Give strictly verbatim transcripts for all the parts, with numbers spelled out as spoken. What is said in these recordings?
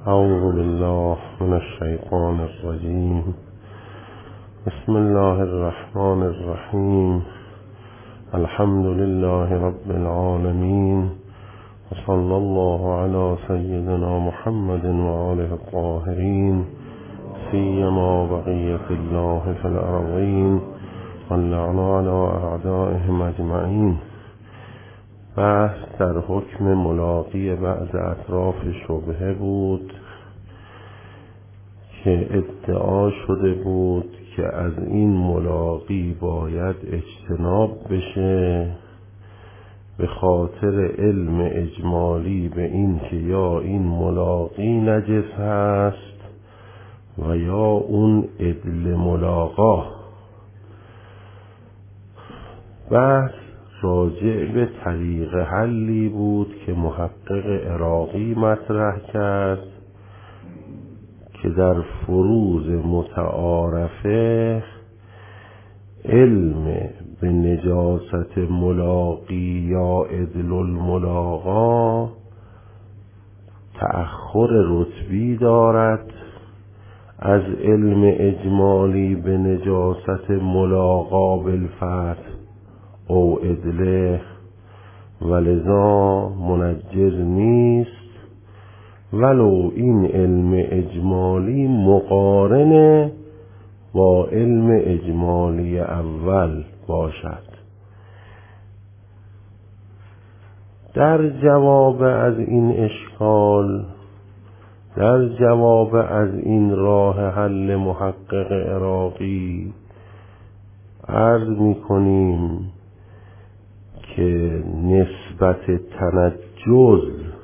أعوذ بالله من الشيطان الرجيم. بسم الله الرحمن الرحيم. الحمد لله رب العالمين، وصلى الله على سيدنا محمد وآله الطاهرين، سيما بقية الله في الأرضين، واللعن على أعدائهم أجمعين. بحث در حکم ملاقی بعض اطراف شبهه بود که ادعا شده بود که از این ملاقی باید اجتناب بشه به خاطر علم اجمالی به این که یا این ملاقی نجس هست و یا اون عدل ملاقا. بحث راجع به طریق حلی بود که محقق عراقی مطرح کرد که در فروض متعارفه علم به نجاست ملاقی یا عدل الملاقا تأخر رتبی دارد از علم اجمالی به نجاست ملاقا بالفتح او عدله، ولذا منجز نیست ولو این علم اجمالی مقارن با علم اجمالی اول باشد. در جواب از این اشکال، در جواب از این راه حل محقق عراقی عرض می کنیم که نسبت تنجز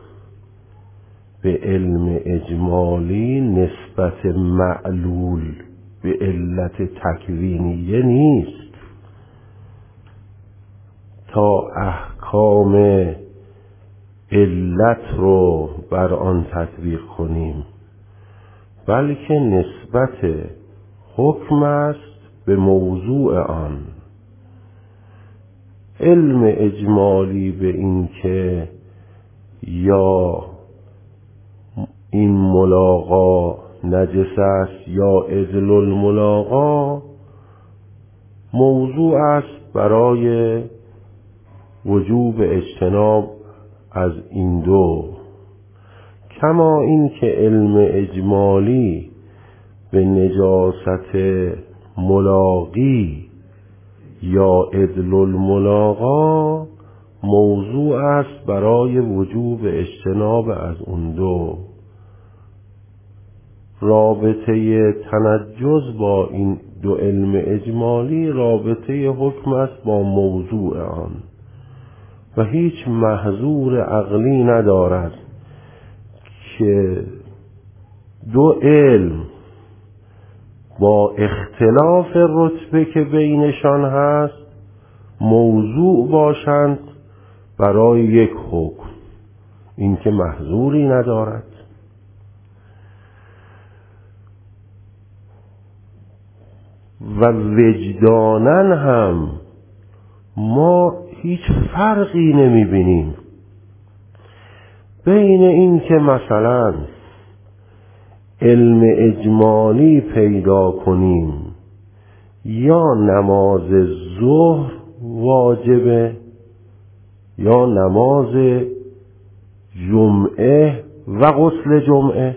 به علم اجمالی نسبت معلول به علت تکوینیه نیست تا احکام علت رو بر آن تطبیق کنیم، بلکه نسبت حکم است به موضوع آن. علم اجمالی به این که یا این ملاقا نجس است یا عدل الملاقا موضوع است برای وجوب اجتناب از این دو، کما این که علم اجمالی به نجاست ملاقی یا عدل الملاقا موضوع است برای وجوب اجتناب از اون دو. رابطه تنجز با این دو علم اجمالی رابطه حکم است با موضوع آن و هیچ محظور عقلی ندارد که دو علم با اختلاف رتبه که بینشان هست موضوع باشند برای یک حکم، این که محظوری ندارد. و وجدانن هم ما هیچ فرقی نمی بینیم بین این که مثلا علم اجمالی پیدا کنیم یا نماز ظهر واجبه یا نماز جمعه و غسل جمعه،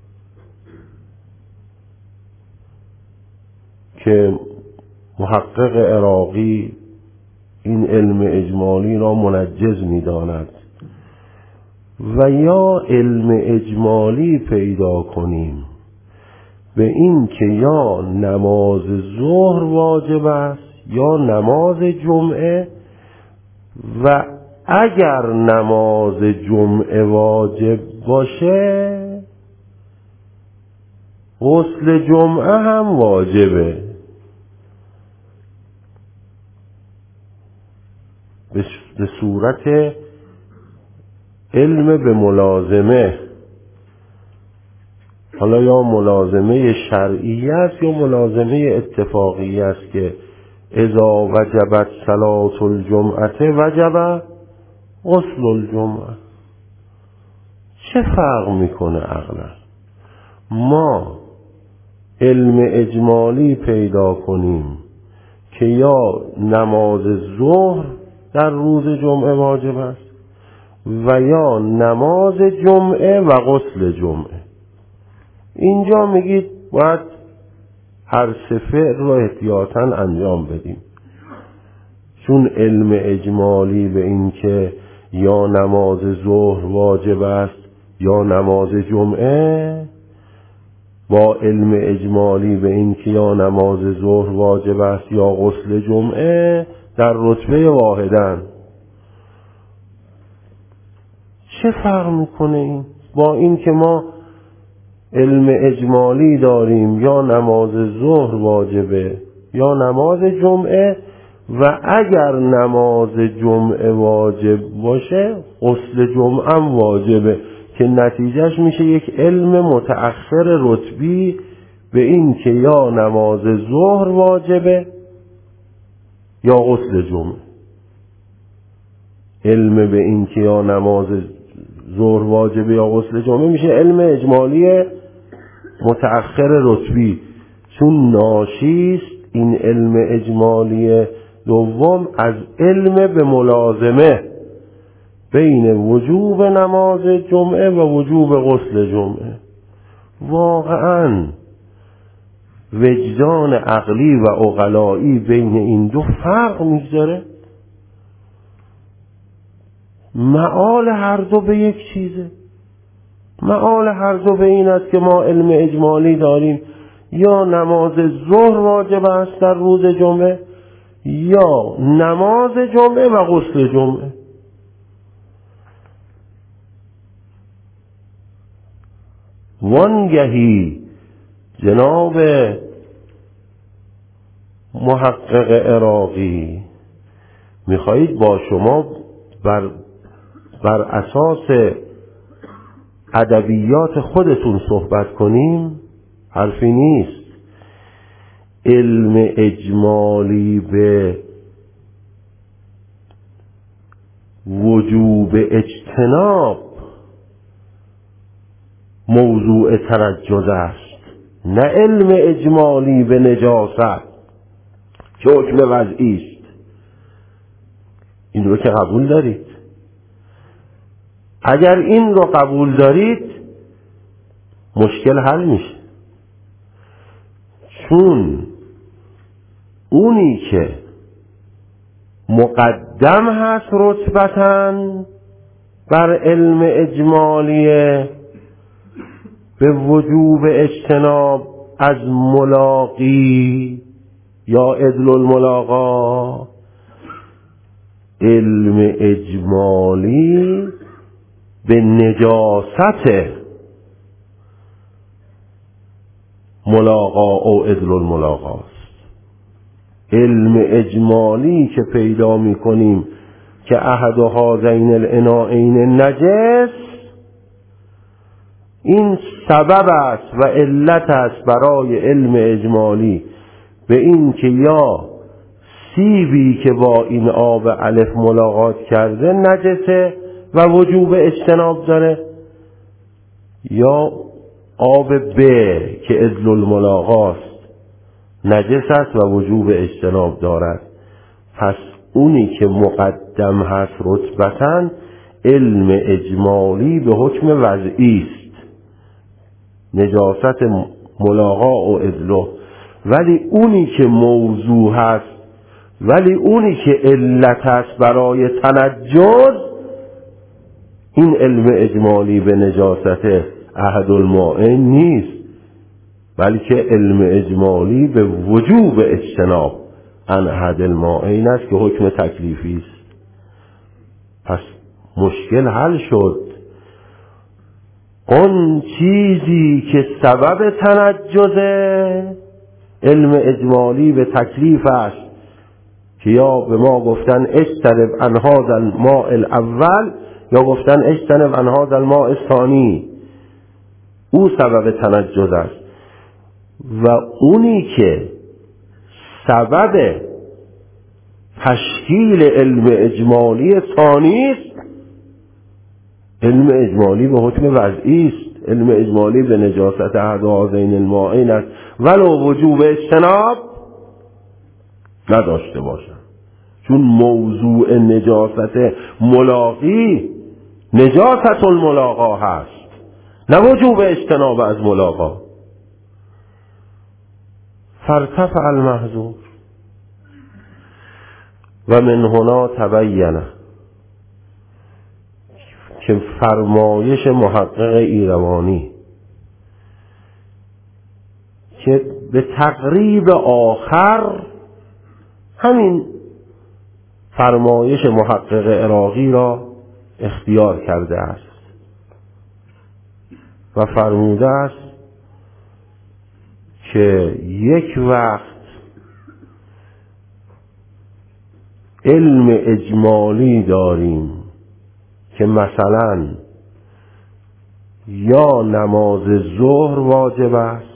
که محقق عراقی این علم اجمالی را منجز می داند، و یا علم اجمالی پیدا کنیم به این که یا نماز ظهر واجب است یا نماز جمعه، و اگر نماز جمعه واجب باشه غسل جمعه هم واجبه. به صورت علم به ملازمه، حالا یا ملازمه شرعی است یا ملازمه اتفاقی است که اذا وجبت صلاة الجمعه وجب غسل الجمعه. چه فرق میکنه عقلا؟ ما علم اجمالی پیدا کنیم که یا نماز ظهر در روز جمعه واجب است و یا نماز جمعه و غسل جمعه، اینجا میگید باید هر سه فعل رو احتیاطاً انجام بدیم، چون علم اجمالی به این که یا نماز ظهر واجب است یا نماز جمعه با علم اجمالی به این که یا نماز ظهر واجب است یا غسل جمعه در رتبه واحدن. چه فرق میکنه این با این که ما علم اجمالی داریم یا نماز ظهر واجبه یا نماز جمعه و اگر نماز جمعه واجب باشه غسل جمعه هم واجبه، که نتیجهش میشه یک علم متأخر رتبی به این که یا نماز ظهر واجبه یا غسل جمعه. علم به این که یا نماز ظهر واجبه یا غسل جمعه میشه علم اجمالی متأخر رتبی، چون ناشیست این علم اجمالی دوم از علم به ملازمه بین وجوب نماز جمعه و وجوب غسل جمعه. واقعا وجدان عقلی و عقلایی بین این دو فرق میگذاره؟ معال هر دو به یک چیزه. معال هر دو به این است که ما علم اجمالی داریم یا نماز ظهر واجب است در روز جمعه یا نماز جمعه و غسل جمعه. وانگهی جناب محقق عراقی میخواهید با شما بر, بر اساس ادبیات خودتون صحبت کنیم؟ حرفی نیست. علم اجمالی به وجوب اجتناب موضوع ترجز است، نه علم اجمالی به نجاست که حکم وضعی است. این رو که قبول دارید؟ اگر این رو قبول دارید مشکل حل میشه، چون اونی که مقدم هست رتبتاً بر علم اجمالیه به وجوب اجتناب از ملاقی یا عدل الملاقا، علم اجمالی به نجاست ملاقا او عدل الملاقا است. علم اجمالی که پیدا می کنیم که احد هذین الاناءین نجس، این سبب است و علت است برای علم اجمالی به این که یا سیبی که با این آب الف ملاقات کرده نجسه و وجوب اجتناب داره، یا آب ب که عدل الملاقاست نجس است و وجوب اجتناب دارد. پس اونی که مقدم هست رتبتاً علم اجمالی به حکم وضعی است، نجاست ملاقا و عدله، ولی اونی که موضوع هست ولی اونی که علت هست برای تنجس، این علم اجمالی به نجاست احد المائین نیست، بلکه علم اجمالی به وجوب اجتناب عن احد المائین است که حکم تکلیفی است. پس مشکل حل شد. اون چیزی که سبب تنجزه علم اجمالی به تکلیف است که یا به ما گفتن اجتنب عن هذا الماء الاول یا گفتن اجتنب عن هذا الماء الثانی، او سبب تنجز است. و اونی که سبب تشکیل علم اجمالی ثانی است، علم اجمالی به حکم وضعی است، علم اجمالی به نجاست احد هذین المائین است ولو وجوب اجتناب نداشته باشند، چون موضوع نجاست ملاقی نجاست الملاقا هست، نه وجوب اجتناب از ملاقا. فارتفع المحظور و من هنا تبینه که فرمایش محقق ایروانی که به تقریب آخر همین فرمایش محقق عراقی را اختیار کرده است و فرموده است که یک وقت علم اجمالی داریم که مثلا یا نماز ظهر واجب است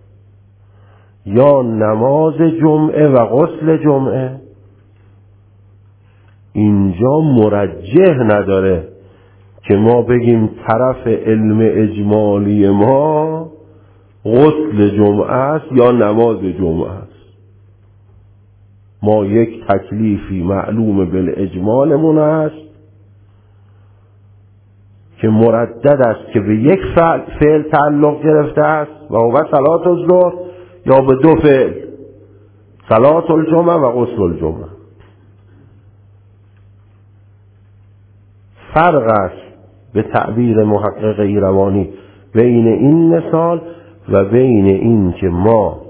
یا نماز جمعه و غسل جمعه، اینجا مرجح نداره که ما بگیم طرف علم اجمالی ما غسل جمعه است یا نماز جمعه است. ما یک تکلیفی معلوم بالاجمالمون است که مردد است که به یک فعل, فعل تعلق گرفته است و هو صلاة الظهر، یا به دو فعل صلاة الجمعه و غسل الجمعه. فرق است به تعبیر محقق ایروانی بین این مثال و بین این که ما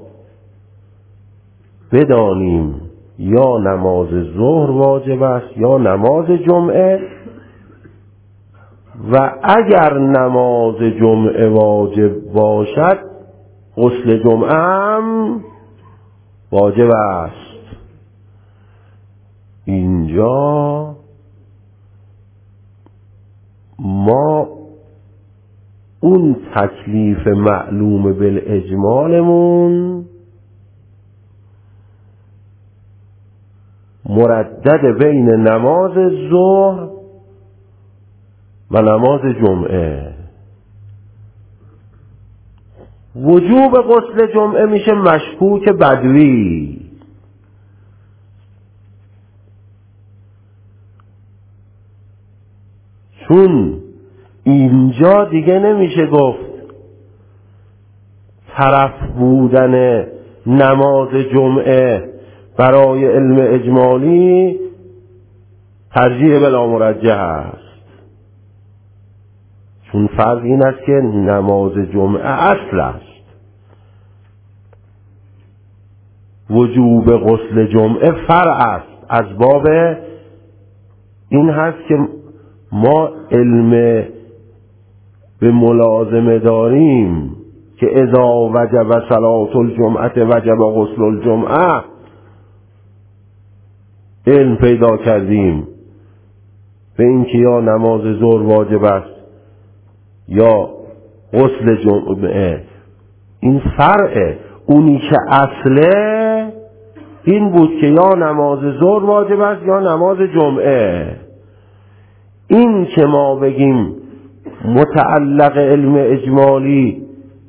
بدانیم یا نماز ظهر واجب است یا نماز جمعه، و اگر نماز جمعه واجب باشد غسل جمعه هم واجب است. اینجا ما اون تکلیف معلوم بالاجمالمون مردد بین نماز ظهر و نماز جمعه. وجوب غسل جمعه میشه مشکوک بدوی، چون اینجا دیگه نمیشه گفت طرف بودن نماز جمعه برای علم اجمالی ترجیح بلا مرجح است، چون فرض این است که نماز جمعه اصل است. وجوب غسل جمعه فرع است. از باب این هست که ما علم به ملازمه داریم که اذا وجب صلاة الجمعه وجب غسل الجمعه، علم پیدا کردیم به این که یا نماز ظهر واجب است یا غسل جمعه. این فرعه. اونی که اصله این بود که یا نماز ظهر واجب است یا نماز جمعه. این که ما بگیم متعلق علم اجمالی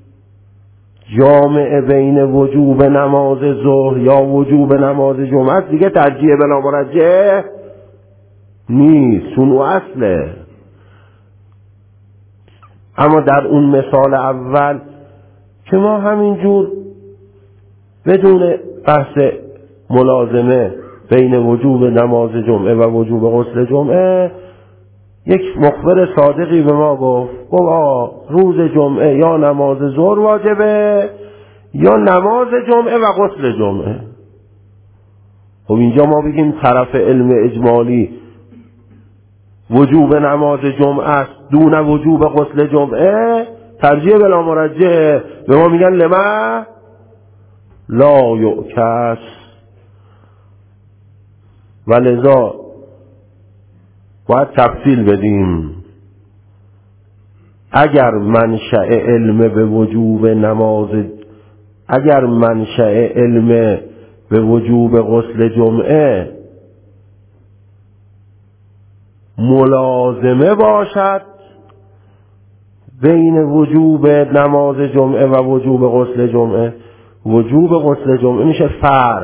جامع بین وجوب نماز ظهر یا وجوب نماز جمعه دیگه ترجیح بلا مرجح نیست، چون او اصله. اما در اون مثال اول که ما همینجور بدون بحث ملازمه بین وجوب نماز جمعه و وجوب غسل جمعه، یک مخبر صادقی به ما گفت گفت آه روز جمعه یا نماز ظهر واجبه یا نماز جمعه و غسل جمعه. خب اینجا ما بگیم طرف علم اجمالی وجوب نماز جمعه است دون وجوب غسل جمعه، ترجیح بلا مرجح. به ما میگن لما لا یعکس، و لذا باید تفصیل بدیم. اگر منشأ علم به وجوب نماز اگر منشأ علم به وجوب غسل جمعه ملازمه باشد بین وجوب نماز جمعه و وجوب غسل جمعه. وجوب غسل جمعه میشه فرع،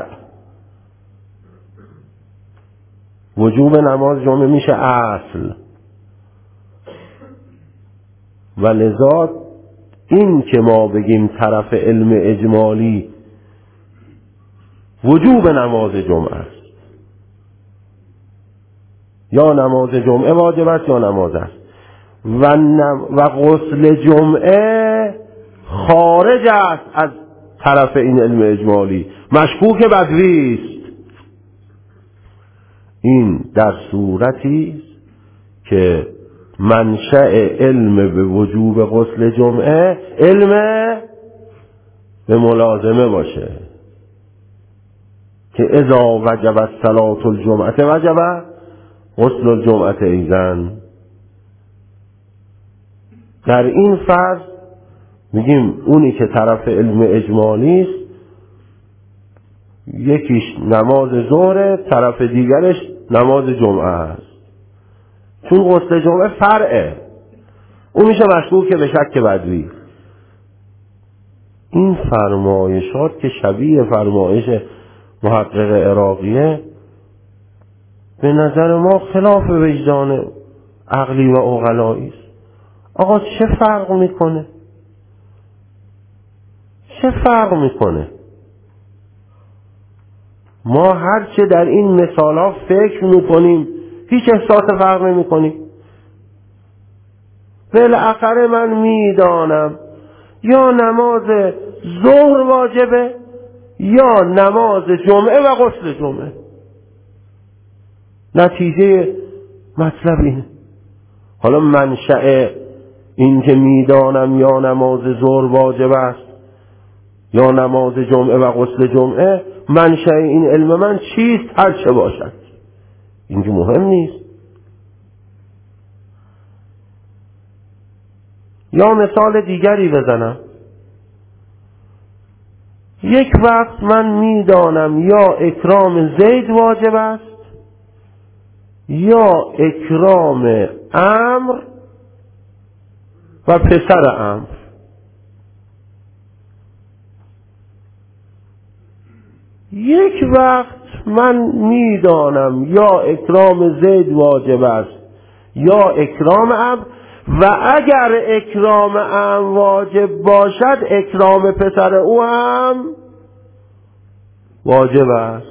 وجوب نماز جمعه میشه اصل. و لذا این که ما بگیم طرف علم اجمالی وجوب نماز جمعه است، یا نماز جمعه واجب است یا نماز است، و, نم و غسل جمعه خارج است از طرف این علم اجمالی، مشکوک بدوی است. این در صورتی که منشأ علم به وجوب غسل جمعه علم به ملازمه باشه، که اذا وجب صلاة الجمعه وجب غسل الجمعه ایضا. در این فرض میگیم اونی که طرف علم اجمالی است، یکیش نماز ظهر، طرف دیگرش نماز جمعه است، چون غسل جمعه فرعه، اون میشه مشکوک به شک بدوی. این فرمایشات که شبیه فرمایش محقق عراقیه، به نظر ما خلاف وجدان عقلی و عقلایی است. آقا چه فرق میکنه؟ چه فرق میکنه؟ ما هرچه در این مثال ها فکر میکنیم هیچ احساس فرق نمیکنیم. بالاخره من میدانم یا نماز ظهر واجبه یا نماز جمعه و غسل جمعه. نتیجه مطلب اینه. حالا منشأ این که میدانم یا نماز ظهر واجب است یا نماز جمعه و غسل جمعه، منشأ این علم من چیست؟ هر چه باشد، این که مهم نیست. یا مثال دیگری بزنم، یک وقت من میدانم یا اکرام زید واجب است یا اکرام عمرو و پسر عمرو. یک وقت من میدانم یا اکرام زید واجب است یا اکرام عمرو، و اگر اکرام عمرو واجب باشد اکرام پسر او هم واجب است.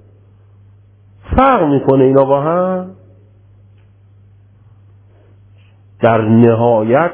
فرق میکنه اینا با هم؟ در نهایت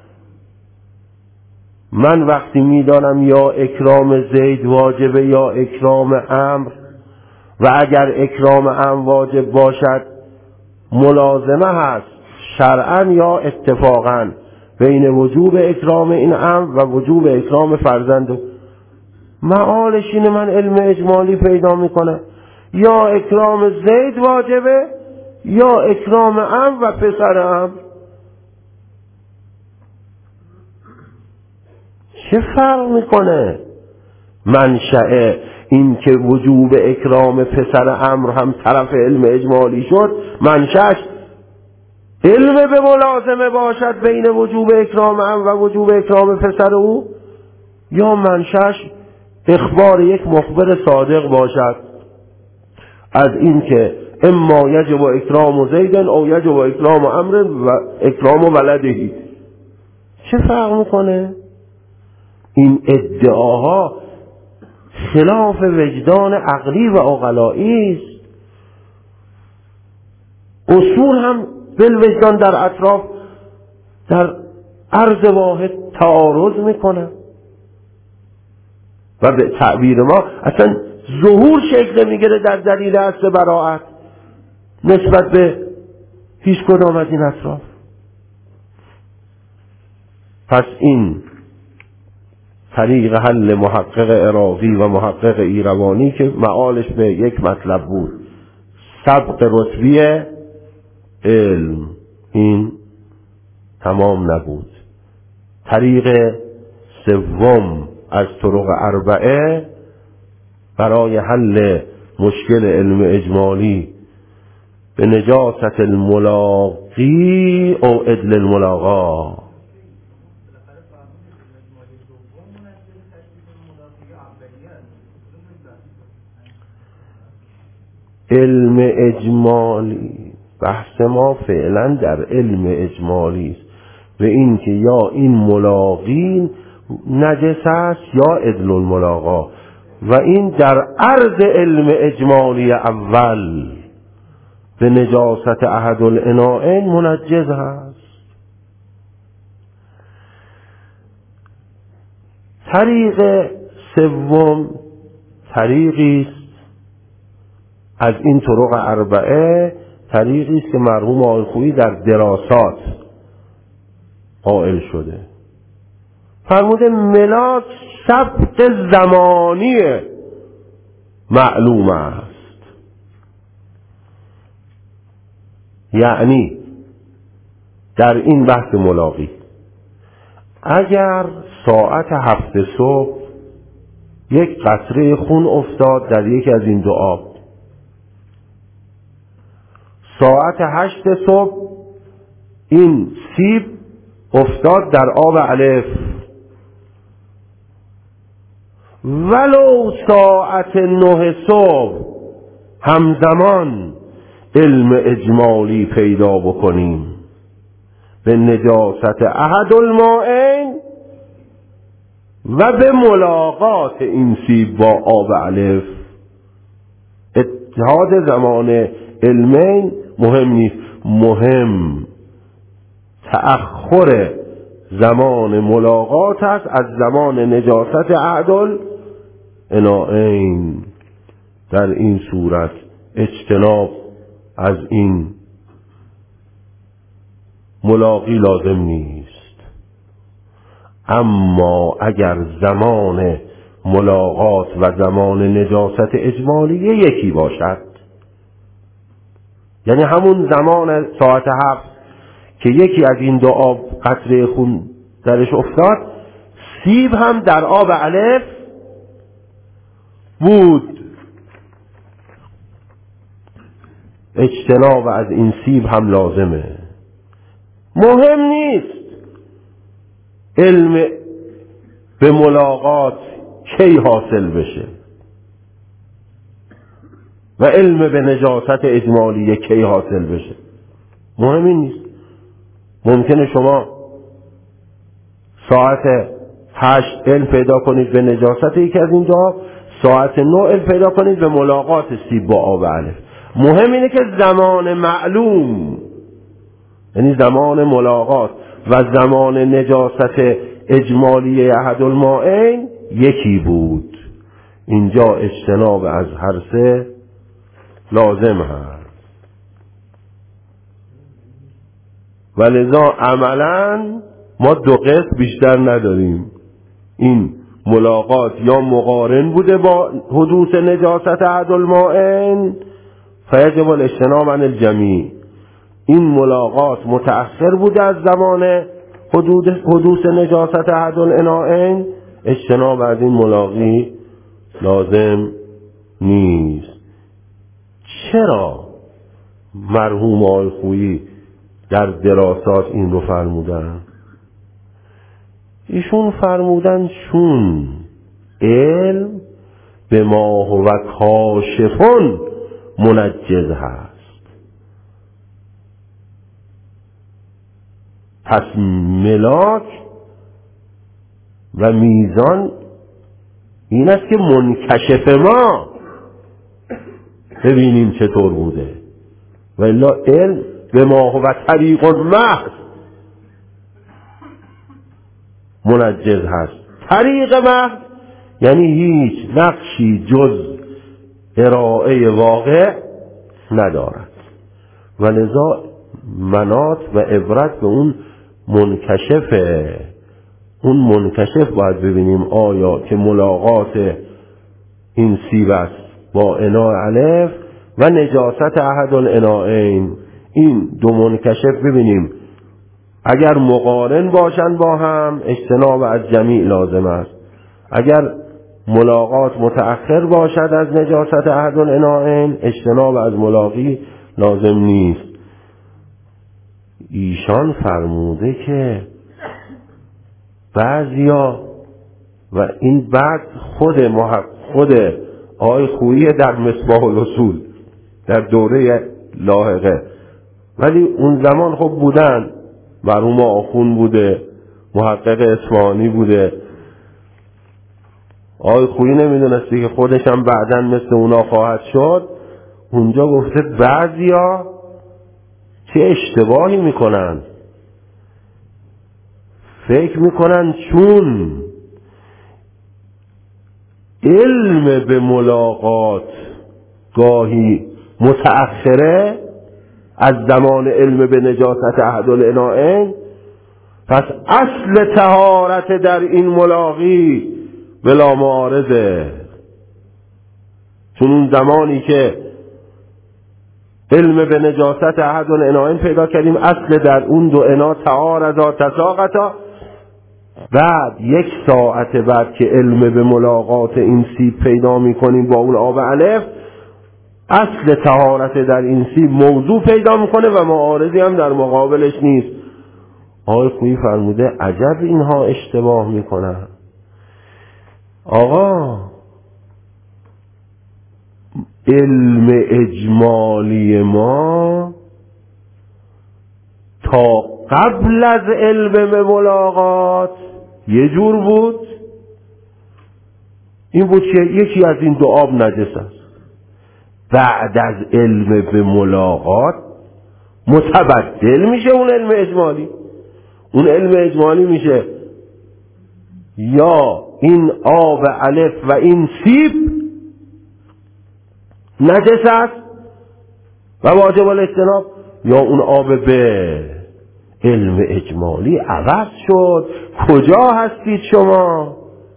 من وقتی میدانم یا اکرام زید واجبه یا اکرام عمرو، و اگر اکرام عمرو واجب باشد ملازمه هست شرعاً یا اتفاقاً بین وجوب اکرام این عمرو و وجوب اکرام فرزند. معالش اینه من علم اجمالی پیدا میکنم، یا اکرام زید واجبه یا اکرام عمرو و پسر عمرو. چه فرق میکنه؟ منشأ این که وجوب اکرام پسر عمرو هم طرف علم اجمالی شد، منشأش علم به ملازمه باشد بین وجوب اکرام عمرو و وجوب اکرام پسر او، یا منشأش اخبار یک مخبر صادق باشد از این که اما یجب اکرام زید او یجب اکرام عمرو و اکرام ولدهی. چه فرق میکنه؟ این ادعاها خلاف وجدان عقلی و عقلایی است. اصول هم بالوجدان در اطراف در عرض واحد تعارض میکنه و به تعبیر ما اصلا ظهور شکل میگیره در دلیل اصل براءت نسبت به هیچ کدام از این اطراف. پس این طریق حل محقق عراقی و محقق ایروانی که معالش به یک مطلب بود، سبق رتبی علم، این تمام نبود. طریق سوم از طرق اربعه برای حل مشکل علم اجمالی به نجاست الملاقی او عدل الملاقا، علم اجمالی، بحث ما فعلا در علم اجمالی است، به این که یا این ملاقی نجس است یا عدل الملاقا، و این در عرض علم اجمالی اول به نجاست احد الاناءین منجز هست. طریق سوم طریقی است از این طرق اربعه، طریقی است که مرحوم آقای خویی در دراسات قائل شده. فرموده ملاک سبق زمانی معلوم است، یعنی در این بحث ملاقی اگر ساعت هفت صبح یک قطره خون افتاد در یکی از این دو آب، ساعت هشت صبح این سیب افتاد در آب الف، ولو ساعت نه صبح همزمان علم اجمالی پیدا بکنیم به نجاست احد المائین و به ملاقات این سیب با آب الف، اتحاد زمان علمین مهم نیست، مهم تأخر زمان ملاقات است از زمان نجاست احد الاناءین. در این صورت اجتناب از این ملاقی لازم نیست. اما اگر زمان ملاقات و زمان نجاست اجمالی یکی باشد، یعنی همون زمان ساعت هفت که یکی از این دو آب قطره خون درش افتاد، سیب هم در آب الف بود، اجتناب از این سیب هم لازمه. مهم نیست علم به ملاقات کی حاصل بشه و علم به نجاست اجمالی کی حاصل بشه، مهم نیست. ممکنه شما ساعت هشت علم پیدا کنید به نجاست یکی از این دو، ساعت نه علم پیدا کنید به ملاقات سیب با آب الف. مهم اینه که زمان معلوم، یعنی زمان ملاقات و زمان نجاست اجمالی احد المائین یکی بود. اینجا اجتناب از هر سه لازم هست. ولذا عملا ما دو قسم بیشتر نداریم، این ملاقات یا مقارن بوده با حدوث نجاست احد المائین فیجب الاجتناب عن الجمیع، این ملاقات متأخر بوده از زمان حدوث نجاست احد الاناءین، اجتناب از این ملاقی لازم نیست. چرا مرحوم آقای خویی در دراسات این رو فرمودن؟ ایشون فرمودن چون علم به ما هو کاشفون منجز هست، پس ملاک و میزان این است که منکشف ما ببینیم چطور بوده، و الا علم به ما هو طریق محض منجز هست. طریق محض یعنی هیچ نقشی جز ارائه واقع ندارد، و لذا منات و عبرت به اون منکشفه. اون منکشف باید ببینیم آیا که ملاقات این سیب است با اناء الف و نجاست احد الاناءین، این دو منکشف ببینیم اگر مقارن باشن با هم اجتناب از جمیع لازم است، اگر ملاقات متأخر باشد از نجاست احد الاناءین اجتناب از ملاقی لازم نیست. ایشان فرموده که بعضیا و این بعد خود محق خود آقای خویی در مصباح الاصول در دوره لاحقه، ولی اون زمان خب بودن، مرحوم آخون بوده، محقق اصفهانی بوده. آقای خویی نمیدونستی که خودش هم بعداً مثل اونا خواهد شد. اونجا گفته بعضیا چه اشتباهی میکنن، فکر میکنن چون علم به ملاقات گاهی متأخره از زمان علم به نجاست احدالعناین، پس اصل طهارت در این ملاقی بلا معارضه. چون اون زمانی که علم به نجاست احدالعناین پیدا کردیم، اصل در اون دو انا تعارضا تساقطا، بعد یک ساعت بعد که علم به ملاقات این سیب پیدا میکنیم با اون آب الف، اصل طهارت در این سیب موضوع پیدا میکنه و معارضی هم در مقابلش نیست. آقای خویی فرموده عجب اینها اشتباه میکنن. آقا علم اجمالی ما تا قبل از علم به ملاقات یه جور بود، این بود که یکی از این دو آب نجس است. بعد از علم به ملاقات متبدل میشه اون علم اجمالی. اون علم اجمالی میشه یا این آب الف و این سیب نجس است و واجب الاجتناب، یا اون آب به علم اجمالی عوض شد. کجا هستید شما؟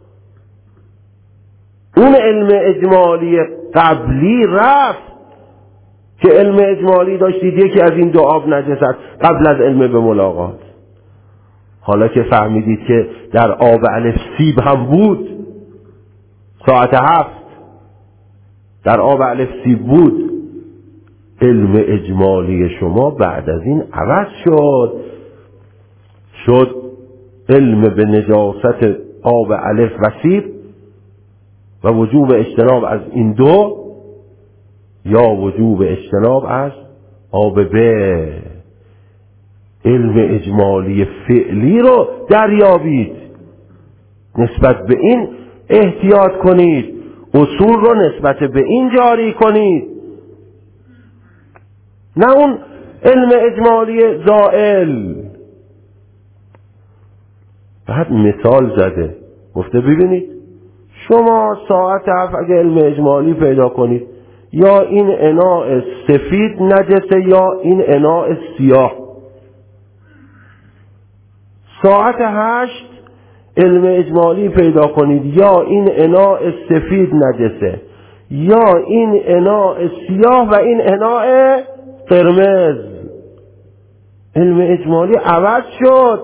اون علم اجمالی قبلی رفت که علم اجمالی داشتید یکی از این دو آب نجس است قبل از علم به ملاقات. حالا که فهمیدید که در آب الف سیب هم بود، ساعت هفت در آب الف سیب بود، علم اجمالی شما بعد از این عوض شد، شد علم به نجاست آب الف و سیب و وجوب اجتناب از این دو، یا وجوب اجتناب از آب به. علم اجمالی فعلی رو دریابید، نسبت به این احتیاط کنید، اصول رو نسبت به این جاری کنید، نه اون علم اجمالی زائل. بعد مثال زده، گفته ببینید شما ساعت هفت اگه علم اجمالی پیدا کنید، یا این اناء سفید نجسه یا این اناء سیاه. ساعت هشت علم اجمالی پیدا کنید، یا این اناء سفید نجسه یا این اناء سیاه و این اناء قرمز. علم اجمالی عوض شد.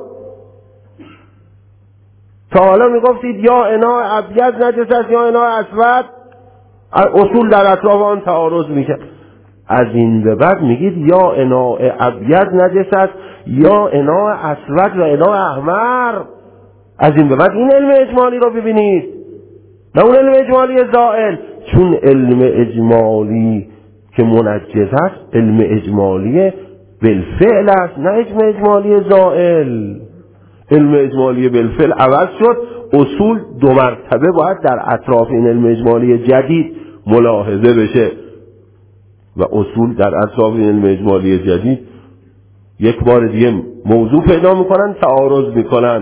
تا حالا میگفتید یا اناء ابیض نجس است یا اناء اسود، اصول در اطراف آن تعارض میکرد. از این به بعد میگید یا اناء ابیض نجس است یا اناء اسود و اناء احمر. از این به بعد این علم اجمالی رو ببینید، نه اون علم اجمالی زائل. چون علم اجمالی که منجز است علم اجمالی بالفعل است، نه علم اجمالی زائل. علم اجمالی بالفعل عوض شد. اصول دو مرتبه باید در اطراف این علم اجمالی جدید ملاحظه بشه و اصول در اطراف این علم اجمالی جدید یک بار دیگه موضوع پیدا میکنن، تعارض میکنن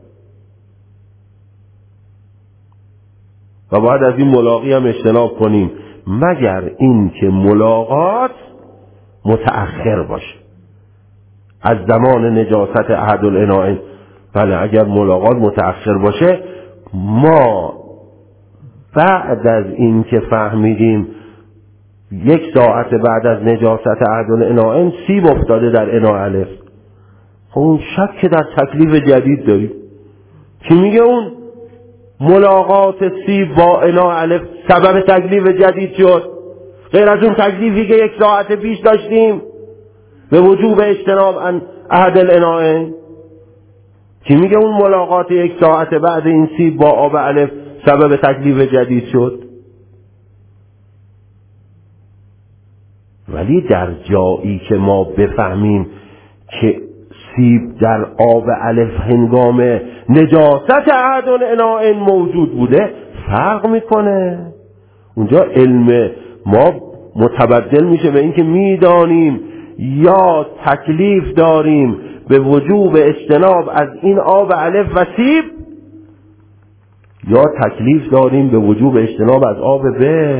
و باید از این ملاقی هم اجتناب کنیم، مگر این که ملاقات متأخر باشه از زمان نجاست احدالعناین. بله اگر ملاقات متأخر باشه، ما بعد از این که فهمیدیم یک ساعت بعد از نجاست احدالعناین سیب افتاده در انا الف، خب اون شک که در تکلیف جدید داریم که میگه اون ملاقات سیب با انا الف سبب تکلیف جدید شد، غیر از اون تکلیفی که یک ساعت پیش داشتیم به وجوب اجتناب عن احدالعناین. کی میگه اون ملاقات یک ساعت بعد این سیب با آب الف سبب تکلیف جدید شد؟ ولی در جایی که ما بفهمیم که سیب در آب الف هنگام نجاست احد الاناءین موجود بوده فرق میکنه. اونجا علم ما متبدل میشه به اینکه میدانیم یا تکلیف داریم به وجوب اجتناب از این آب الف و سیب، یا تکلیف داریم به وجوب اجتناب از آب ب.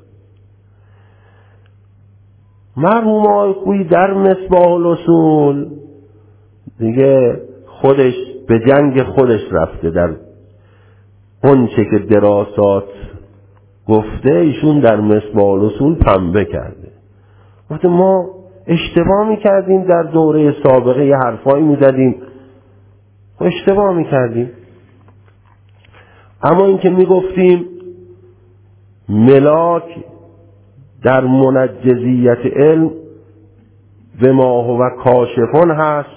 مرحوم آقای خویی در مصباح الاصول دیگه خودش به جنگ خودش رفته، در اون چه که دراسات گفته ایشون در مصباح الاصول پنبه کرده. وقتی ما اشتباه میکردیم در دوره سابقه یه حرفایی میزدیم و اشتباه میکردیم، اما این که میگفتیم ملاک در منجزیت علم به ما هو کاشفون هست،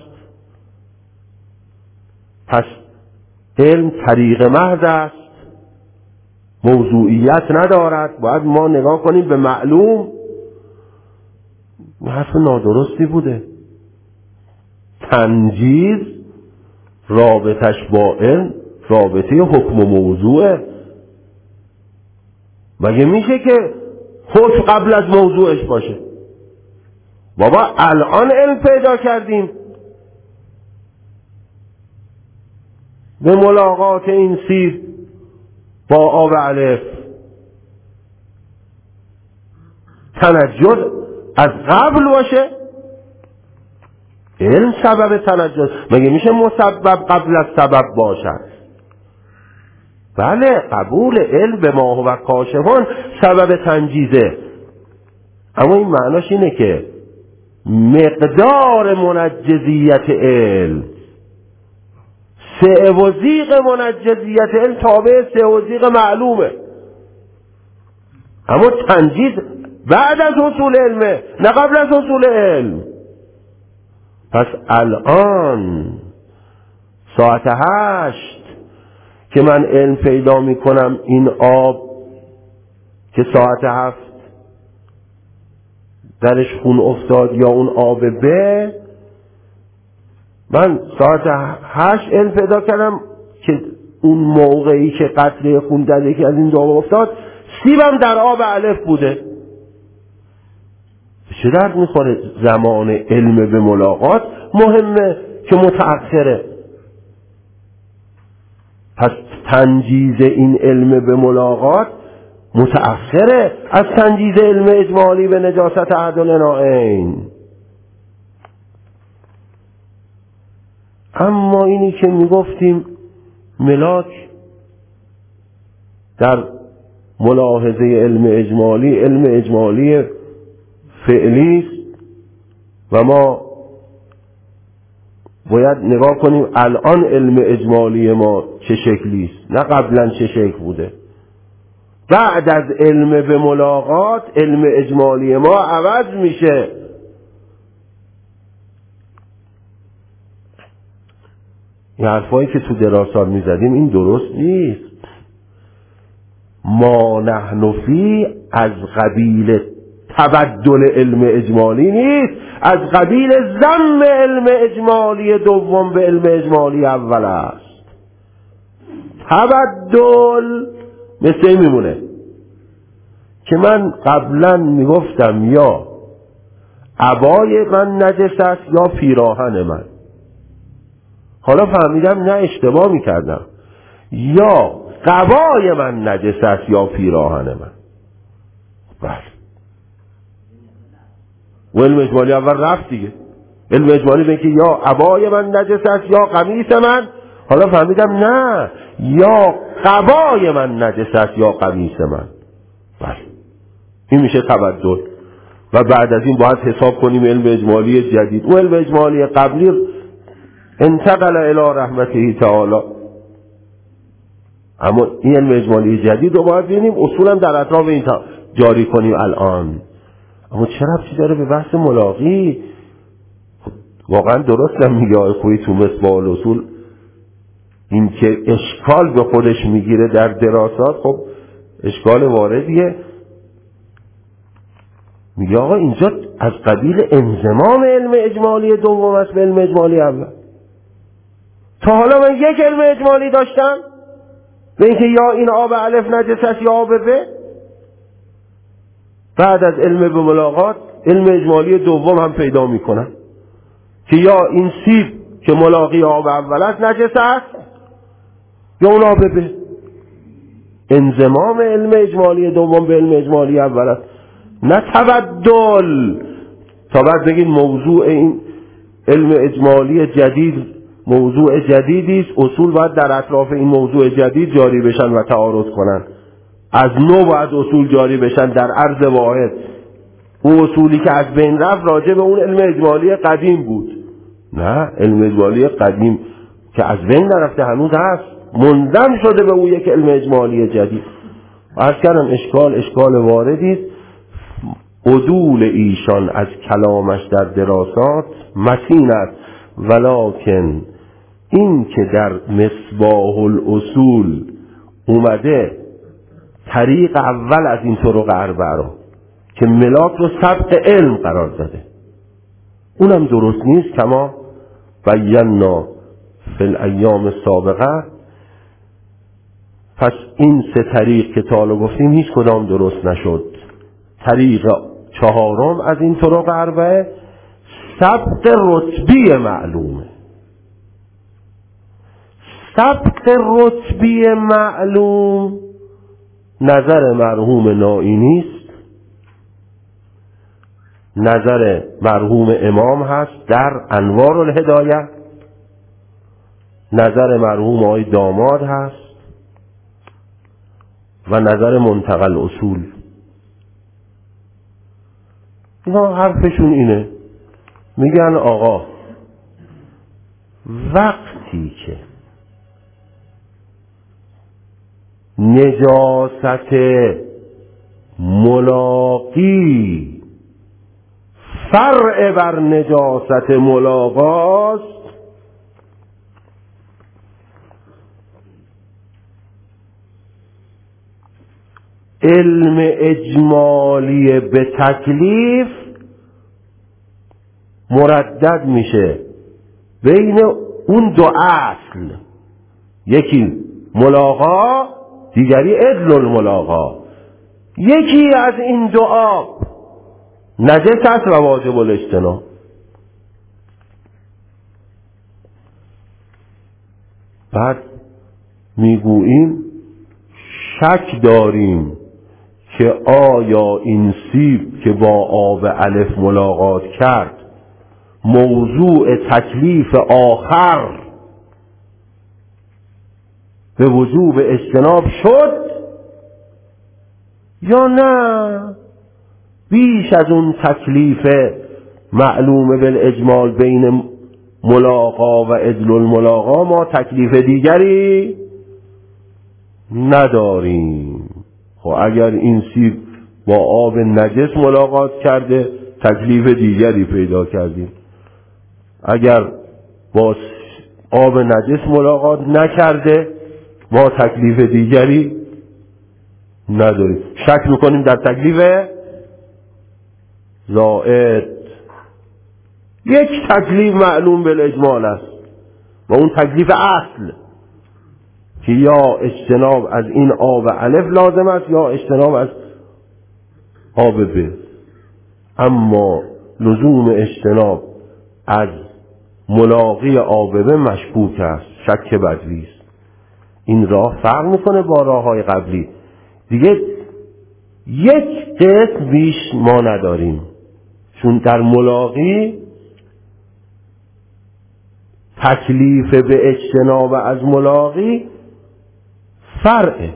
پس علم طریق محض است، موضوعیت ندارد، باید ما نگاه کنیم به معلوم. حرف نادرستی بوده. تنجیز رابطش با علم رابطه حکم و موضوعه. مگه میشه که حکم قبل از موضوعش باشه؟ بابا الان علم پیدا کردیم به ملاقات این سیب با آب الف، تنجد از قبل باشه؟ علم سبب تنجد، مگه میشه مسبب قبل از سبب باشد؟ بله، قبول علم به ما هو کاشفون سبب تنجیزه، اما این معناش اینه که مقدار منجزیت علم، سه و زیغ منجزیت علم تابع سه و زیغ معلومه، اما تنجیز بعد از حصول علمه نه قبل از حصول علم. پس الان ساعت هشت که من علم پیدا می کنم این آب که ساعت هفت درش خون افتاد یا اون آب ب، من ساعت هشت علم پیدا کردم که اون موقعی که قطره خون در یکی از این دو آب افتاد سیبم در آب الف بوده. چه درد میخوره زمان علم به ملاقات مهمه که متأخره؟ پس تنجیز این علم به ملاقات متأخره از تنجیز علم اجمالی به نجاست احد الاناءین. اما اینی که میگفتیم ملاک در ملاحظه علم اجمالی علم اجمالی فعلی است و ما باید نگاه کنیم الان علم اجمالی ما چه شکلی است، نه قبلا چه شکل بوده. بعد از علم به ملاقات علم اجمالی ما عوض میشه. این حرفایی که تو دراسات میزدیم این درست نیست. ما نحن فی از قبیل تبدل علم اجمالی نیست، از قبیل ضم علم اجمالی دوم به علم اجمالی اول است. تبدل مثل این میمونه که من قبلا میگفتم یا عبای من نجس است یا پیراهن من، حالا فهمیدم نه اشتباه میکردم، یا قبای من نجس است یا پیراهن من. بله، و علم اجمالی اول رفت دیگه. علم اجمالی به که یا عبای من نجس است یا قمیص من، حالا فهمیدم نه، یا قبای من نجس است یا قمیص من. بله، این میشه تبدل. و بعد از این باید حساب کنیم علم اجمالی جدید. و علم اجمالی قبلی انتقل الی رحمته تعالی، اما این علم اجمالی جدید رو باید ببینیم اصولا در اطراف این جاری کنیم الان. اما چه ربطی داره به بحث ملاقی؟ واقعا درست هم میگه آقای خویی تو مصباح الاصول این که اشکال به خودش میگیره در دراسات، خب اشکال واردیه. میگه آقا اینجا از قبیل انضمام علم اجمالی دوم است به علم اجمالی اول. تا حالا من یک علم اجمالی داشتم به اینکه یا این آب الف نجس است یا آب ب. بعد از علم به ملاقات علم اجمالی دوم هم پیدا میکنم که یا این سیب که ملاقی آب اول است نجس است یا اون آب ب. انضمام علم اجمالی دوم به علم اجمالی اول است، نه تبدل. تا بعد بگید موضوع این علم اجمالی جدید موضوع جدیدی است، اصول باید در اطراف این موضوع جدید جاری بشن و تعارض کنن. از نو باید اصول جاری بشن در عرض واحد. اون اصولی که از بین رفت راجع به اون علم اجمالی قدیم بود. نه، علم اجمالی قدیم که از بین نرفته هنوز هست، منضم شده به اون یک علم اجمالی جدید. عرض کردم اشکال اشکال واردی است. عدول ایشان از کلامش در دراسات متین است، ولکن این که در مصباح الاصول اومده طریق اول از این طرق اربعه را که ملاک رو سبق علم قرار داده، اونم درست نیست. کما بینا فی الایام السابقه. پس این سه طریق که تا حالا گفتیم هیچ کدام درست نشد. طریق چهارم از این طرق اربعه سبق رتبی معلومه. سبق رتبی معلوم نظر مرحوم نائینی است، نظر مرحوم امام هست در انوار الهدایه، نظر مرحوم آقای داماد هست و نظر منتقل اصول. اینا حرفشون اینه، میگن آقا وقتی که نجاست ملاقی فرع بر نجاست ملاقاست، علم اجمالی به تکلیف مردد میشه بین اون دو اصل، یکی ملاقا دیگری عدل الملاقا. یکی از این دو آب نجس است و واجب الاجتناب. بعد میگوییم شک داریم که آیا این سیب که با آب الف ملاقات کرد موضوع تکلیف آخر به وجوب اجتناب شد یا نه بیش از اون تکلیف معلوم بالاجمال بین ملاقا و عدل الملاقا ما تکلیف دیگری نداریم. خب اگر این سیب با آب نجس ملاقات کرده تکلیف دیگری پیدا کردیم، اگر با آب نجس ملاقات نکرده ما تکلیف دیگری نداریم. شک میکنیم در تکلیف زائد. یک تکلیف معلوم بالاجمال است و اون تکلیف اصل که یا اجتناب از این آب الف لازم است یا اجتناب از آب ب. اما لزوم اجتناب از ملاقی آب ب مشکوک است، شک بدوی است. این راه فرق میکنه با راههای قبلی. دیگه یک قسم بیش ما نداریم، چون در ملاقی تکلیف به اجتناب از ملاقی فرعه.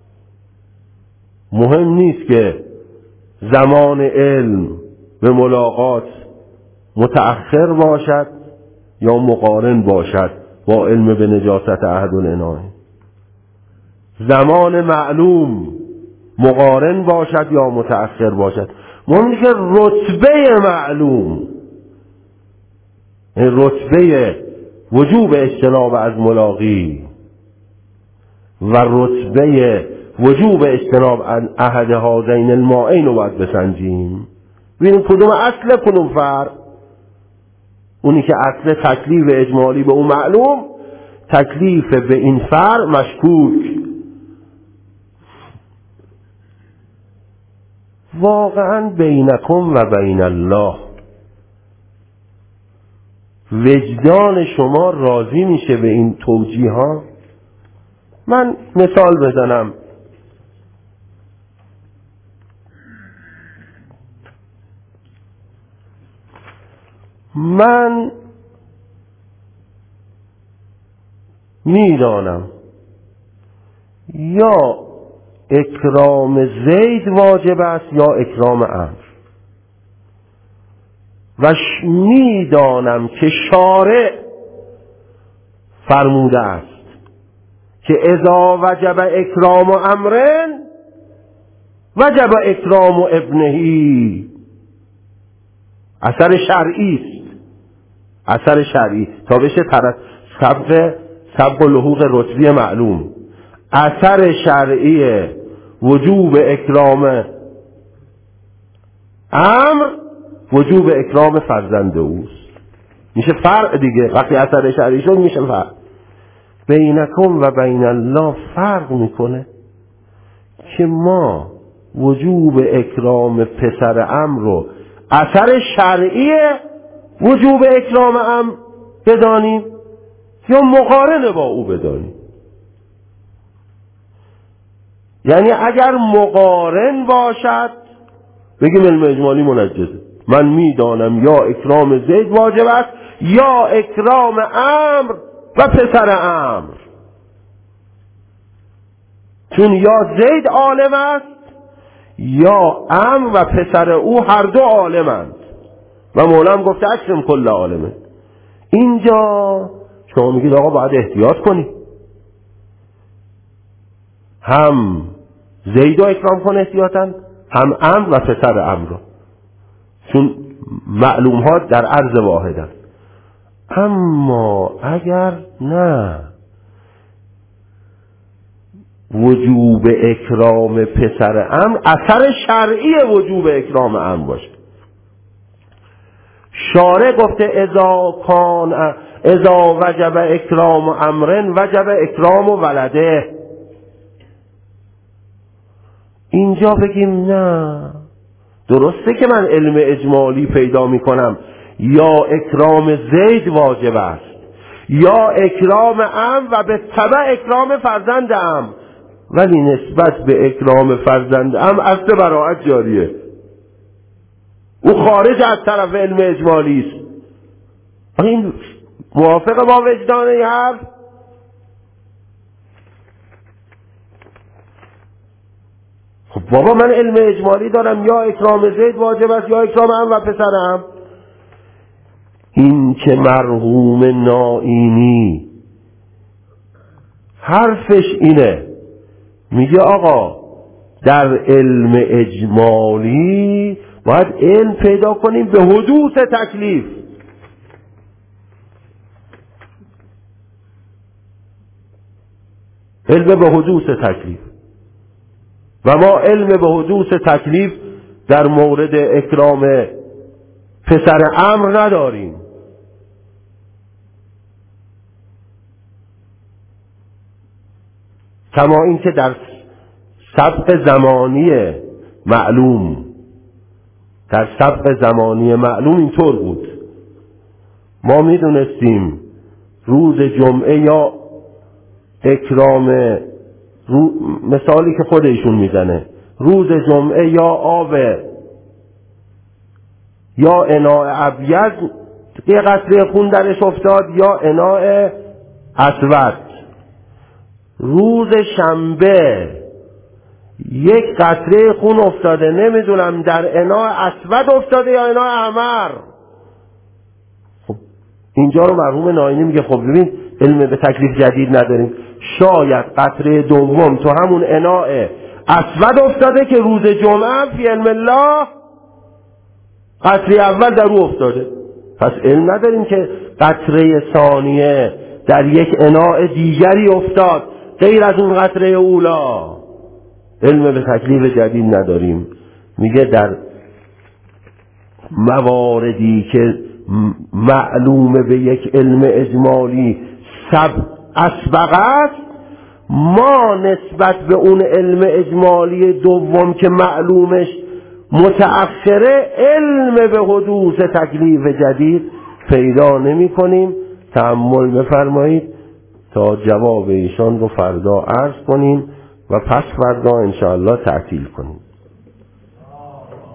مهم نیست که زمان علم به ملاقات متأخر باشد یا مقارن باشد با علم به نجاست احد الانای. زمان معلوم مقارن باشد یا متأخر باشد، مهم نیست که رتبه معلوم، رتبه وجوب اجتناب از ملاقی و رتبه وجوب اجتناب عن احد هذین المائین رو باید بسنجیم، ببینیم کدوم اصل کدوم فرع. اونی که اصل تکلیف اجمالی به اون معلوم، تکلیف به این فرع مشکوک. واقعا بینکم و بین الله، وجدان شما راضی میشه به این توجیه ها؟ من مثال بزنم. من میدانم یا اکرام زید واجب است یا اکرام عمرو، و میدانم که شارع فرموده است که اذا وجب اکرام امرن وجب اکرام ابنهی. اثر شرعی است، اثر شرعی تا بشه سبق سبق لحوق رتبی معلوم. اثر شرعی وجوب اکرام امر وجوب اکرام فرزند اوست، میشه فرع دیگه. وقتی اثر شرعی شد میشه فرع. بینکم و بین الله فرق میکنه که ما وجوب اکرام پسر امر رو اثر شرعی وجوب اکرام امر بدانیم یا مقارنه با او بدانیم. یعنی اگر مقارن باشد بگیم علم اجمالی منجزه، من میدانم یا اکرام زید واجب است یا اکرام امر و پسر امر، چون یا زید عالم است یا امر و پسر او هر دو عالمند و مولا هم گفته اکرم کل عالمه. اینجا شما میگید آقا باید احتیاط کنی، هم زید رو اکرام کن احتیاطاً، هم امر و پسر امر رو، چون معلوم ها در عرض واحدن. اما اگر نه وجوب اکرام پسر امر اثر شرعی وجوب اکرام امر باشه. شارع گفته اذا کان اذا وجب اکرام امرن وجب اکرام ولده. اینجا بگیم نه، درسته که من علم اجمالی پیدا میکنم یا اکرام زید واجب است یا اکرام امر و به تبع اکرام فرزند امر، ولی نسبت به اکرام فرزند امر اصل براءت جاریه، او خارج از طرف علم اجمالی است. این موافق با وجدان این حرف؟ خب بابا من علم اجمالی دارم یا اکرام زید واجب است یا اکرام امر و پسرم. این که مرحوم نائینی حرفش اینه، میگه آقا در علم اجمالی باید علم پیدا کنیم به حدوث تکلیف. علم به حدوث تکلیف و ما علم به حدوث تکلیف در مورد اکرام پسر امر نداریم. کما این که در سبق زمانی معلوم در سبق زمانی معلوم اینطور بود، ما میدونستیم روز جمعه یا اکرام رو... مثالی که خود ایشون میزنه، روز جمعه یا آب یا اناء ابیض یه قطره خون درش افتاد یا اناء اسود، روز شنبه یک قطره خون افتاده نمیدونم در اناء اسود افتاده یا اناء احمر. خب اینجا رو مرحوم نائینی میگه خب ببین علم به تکلیف جدید نداریم، شاید قطره دوم تو همون اناء اسود افتاده که روز جمعه فی علم الله قطره اول در او افتاده، پس علم نداریم که قطره ثانیه در یک اناء دیگری افتاد غیر از اون قطره اولا علم به تکلیف جدید نداریم. میگه در مواردی که معلومه به یک علم اجمالی سب اسبق است، ما نسبت به اون علم اجمالی دوم که معلومش متأخره علم به حدوث تکلیف جدید پیدا نمی کنیم. تأمل بفرمایید تا جواب ایشان رو فردا عرض کنیم و پس فردا انشاءالله تعطیل کنیم.